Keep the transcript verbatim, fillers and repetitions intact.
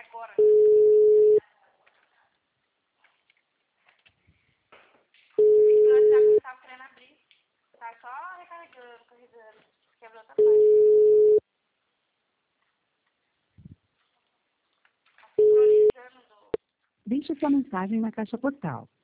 agora. O WhatsApp não estava querendo abrir. Tá só recarregando, carregando. Quebrou outra parte. Tá sincronizando do... Deixe sua mensagem na caixa postal.